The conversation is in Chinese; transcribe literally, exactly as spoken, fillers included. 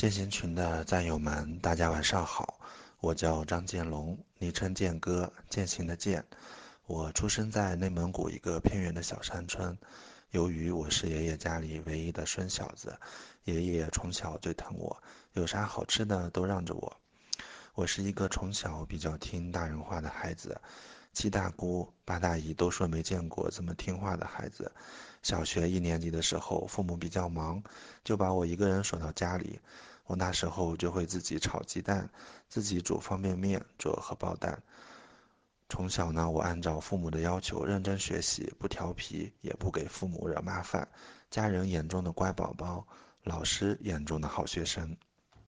践行群的战友们，大家晚上好，我叫张建龙，昵称建哥，践行的践。我出生在内蒙古一个偏远的小山村，由于我是爷爷家里唯一的孙小子，爷爷从小最疼我，有啥好吃的都让着我。我是一个从小比较听大人话的孩子，七大姑八大姨都说没见过这么听话的孩子。小学一年级的时候，父母比较忙，就把我一个人锁到家里。我那时候就会自己炒鸡蛋，自己煮方便面，做荷包蛋。从小呢，我按照父母的要求认真学习，不调皮，也不给父母惹麻烦，家人眼中的乖宝宝，老师眼中的好学生。